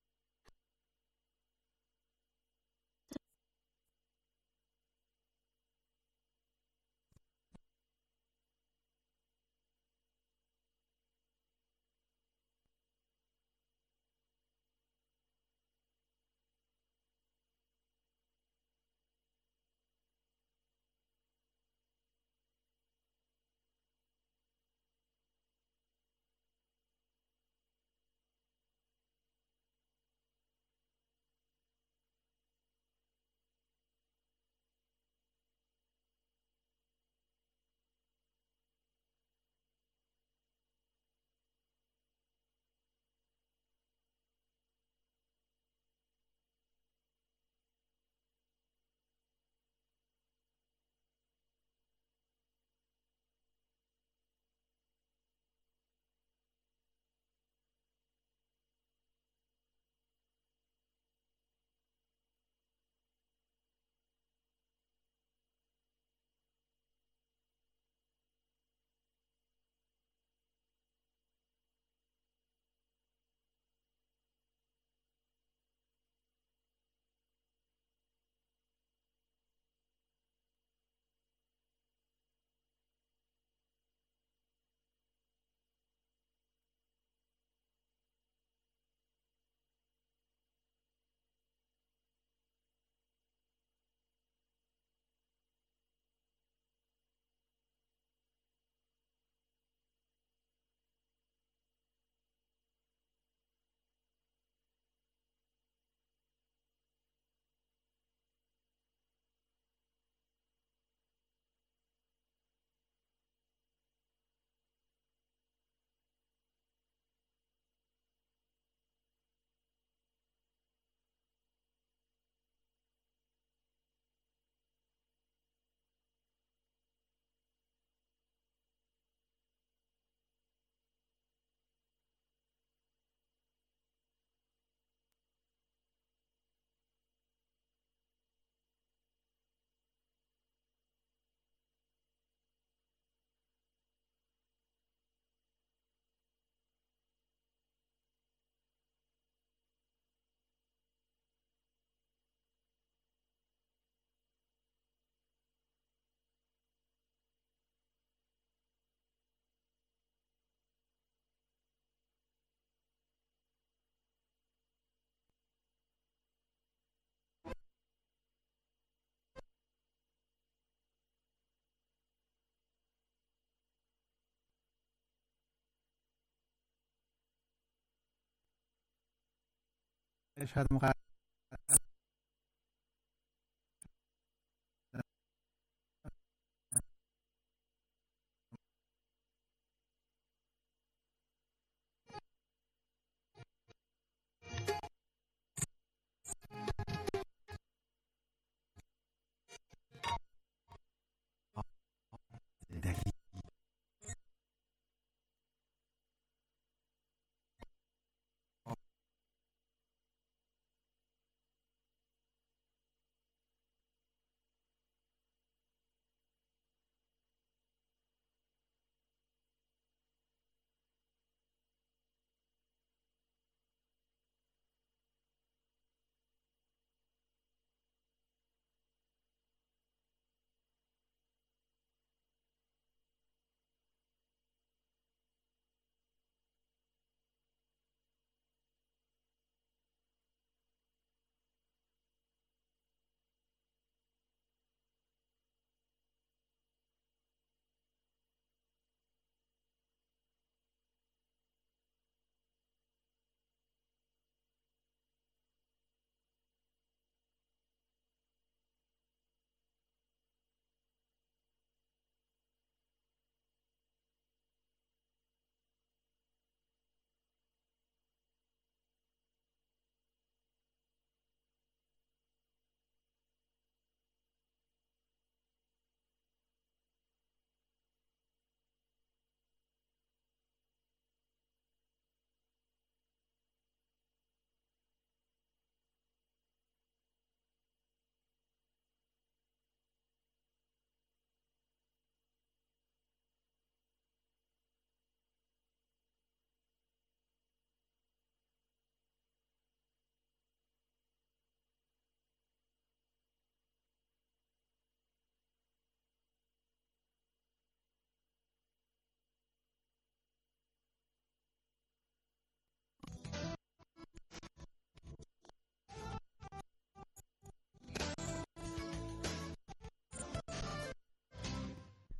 ارشاد مقدس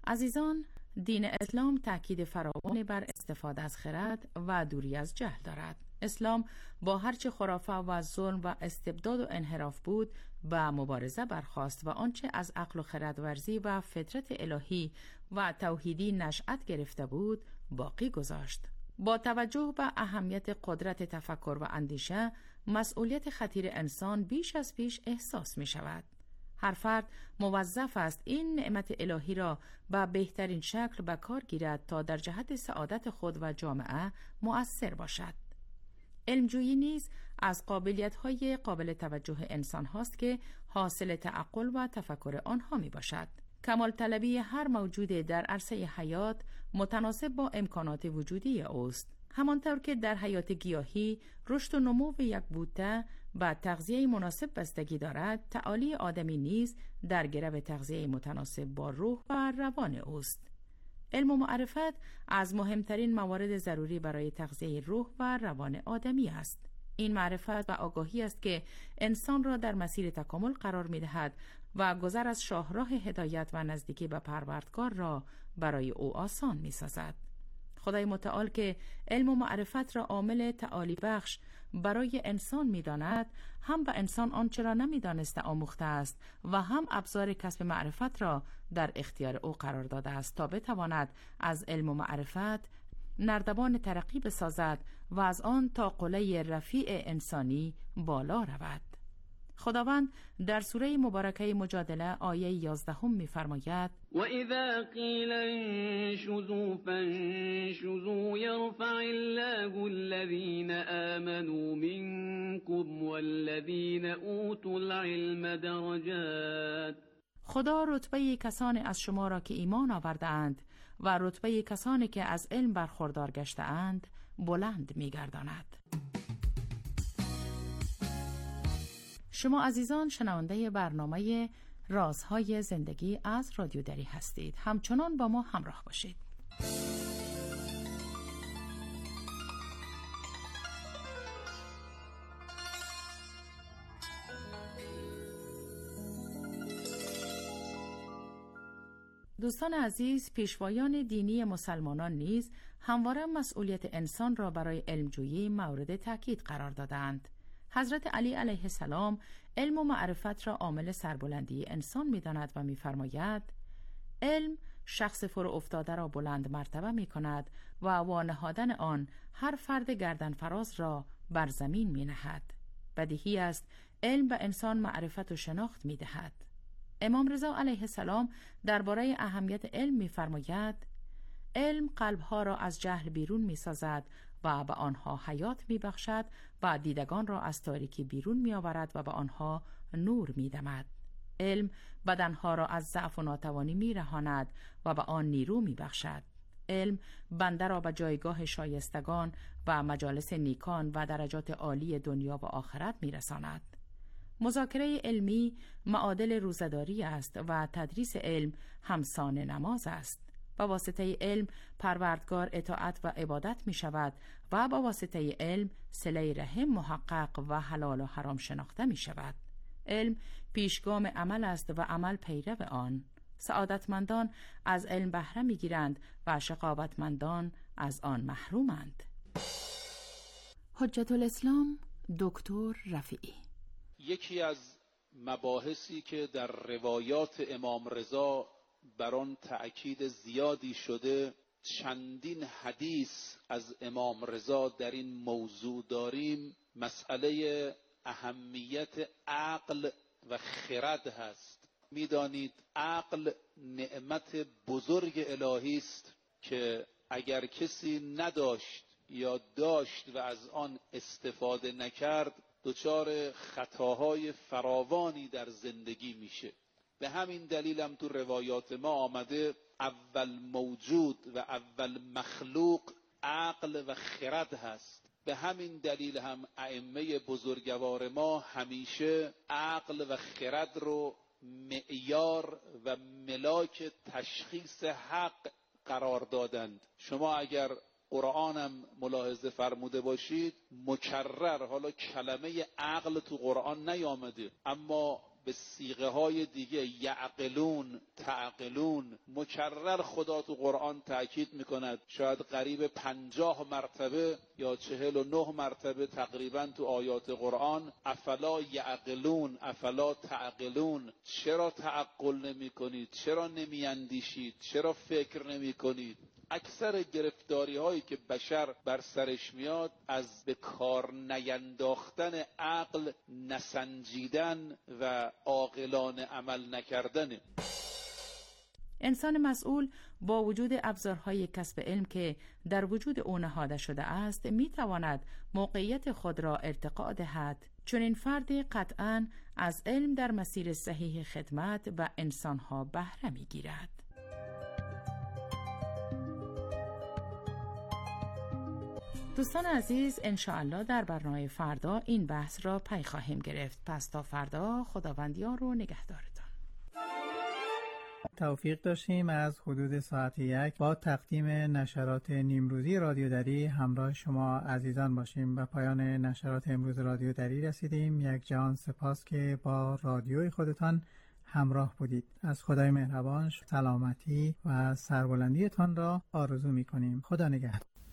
عزیزان، دین اسلام تأکید فراوانی بر استفاده از خرد و دوری از جهل دارد. اسلام با هرچه خرافه و ظلم و استبداد و انحراف بود به مبارزه برخاست و آنچه از عقل و خردورزی و فطرت الهی و توحیدی نشأت گرفته بود باقی گذاشت. با توجه به اهمیت قدرت تفکر و اندیشه، مسئولیت خطیر انسان بیش از پیش احساس می شود. هر فرد موظف است این نعمت الهی را به بهترین شکل به کار گیرد تا در جهت سعادت خود و جامعه مؤثر باشد. علمجویی نیز از قابلیت‌های قابل توجه انسان هاست که حاصل تعقل و تفکر آنها می باشد. کمال طلبی هر موجود در عرصه حیات متناسب با امکانات وجودی اوست. همانطور که در حیات گیاهی رشد و نمو یک بوته با تغذیه مناسب بستگی دارد، تعالی آدمی نیز در گرو تغذیه متناسب با روح و روان اوست. علم و معرفت از مهمترین موارد ضروری برای تغذیه روح و روان آدمی است. این معرفت و آگاهی است که انسان را در مسیر تکامل قرار می دهد و گذر از شاهراه هدایت و نزدیکی به پروردگار را برای او آسان می سازد. خدای متعال که علم و معرفت را عامل تعالی بخش برای انسان می داند، هم به انسان آنچه را نمی دانسته آموخته است و هم ابزار کسب معرفت را در اختیار او قرار داده است تا بتواند از علم و معرفت نردبان ترقی بسازد و از آن تا قله رفیع انسانی بالا رود. خداوند در سوره مبارکه مجادله آیه 11 می‌فرماید: و اذا قیل انشزوا فانشزوا یرفع الله الذین آمنوا منکم والذین اوتوا العلم درجات. خدا رتبه کسانی از شما را که ایمان آورده‌اند و رتبه کسانی که از علم برخوردار گشته‌اند بلند می‌گرداند. شما عزیزان شنونده برنامه رازهای زندگی از رادیو دری هستید. همچنان با ما همراه باشید. دوستان عزیز، پیشوایان دینی مسلمانان نیز همواره مسئولیت انسان را برای علمجویی مورد تاکید قرار دادند. حضرت علی علیه السلام علم و معرفت را عامل سربلندی انسان می‌داند و می‌فرماید: علم شخص فرو افتاده را بلند مرتبه می‌کند و وانهادن آن هر فرد گردن فراز را بر زمین می‌نهد. بدیهی است علم به انسان معرفت و شناخت می‌دهد. امام رضا علیه السلام درباره اهمیت علم می‌فرماید: علم قلب‌ها را از جهل بیرون می‌سازد و به آنها حیات می‌بخشد و دیدگان را از تاریکی بیرون می‌آورد و به آنها نور می‌دمد. علم بدنها را از ضعف و ناتوانی می‌رهاند و به آن نیرو می‌بخشد. علم بنده را به جایگاه شایستگان و مجالس نیکان و درجات عالی دنیا و آخرت می‌رساند. مذاکره علمی معادل روزه‌داری است و تدریس علم همسان نماز است. با واسطه علم پروردگار اطاعت و عبادت می شود و با واسطه علم صله رحم محقق و حلال و حرام شناخته می شود. علم پیشگام عمل است و عمل پیرو آن. سعادتمندان از علم بهره می گیرند و شقاوتمندان از آن محرومند. حجت الاسلام دکتر رفیعی. یکی از مباحثی که در روایات امام رضا بر آن تأکید زیادی شده، چندین حدیث از امام رضا در این موضوع داریم، مسئله اهمیت عقل و خرد هست. میدانید عقل نعمت بزرگ الهی است که اگر کسی نداشت یا داشت و از آن استفاده نکرد دچار خطاهای فراوانی در زندگی میشه. به همین دلیل هم تو روایات ما آمده اول موجود و اول مخلوق عقل و خرد هست. به همین دلیل هم ائمه بزرگوار ما همیشه عقل و خرد رو معیار و ملاک تشخیص حق قرار دادند. شما اگر قرآنم ملاحظه فرموده باشید مکرر، حالا کلمه عقل تو قرآن نیامده اما به صیغه های دیگه یعقلون، تعقلون، مکرر خدا تو قرآن تأکید میکند، شاید قریب 50 مرتبه یا 49 مرتبه تقریبا تو آیات قرآن افلا یعقلون، افلا تعقلون. چرا تعقل نمی کنید؟ چرا نمی اندیشید؟ چرا فکر نمی کنید؟ اکثر گرفتاری هایی که بشر بر سرش میاد از به کار نینداختن عقل، نسنجیدن و عاقلانه عمل نکردنه. انسان مسئول با وجود ابزارهای کسب علم که در وجود او نهاده شده است میتواند موقعیت خود را ارتقا دهد. چون این فردی قطعاً از علم در مسیر صحیح خدمت و انسانها بهره میگیرد. دوستان عزیز، انشاءالله در برنامه فردا این بحث را پی خواهیم گرفت. پس تا فردا خداوندیار رو نگهدارتان. توفیق داشتیم از حدود ساعت 1 با تقدیم نشرات نیمروزی رادیو دری همراه شما عزیزان باشیم. به پایان نشرات امروز رادیو دری رسیدیم. یک جهان سپاس که با رادیوی خودتان همراه بودید. از خدای مهربان سلامتی و سربلندیتان را آرزو می کنیم. خدا نگهدار.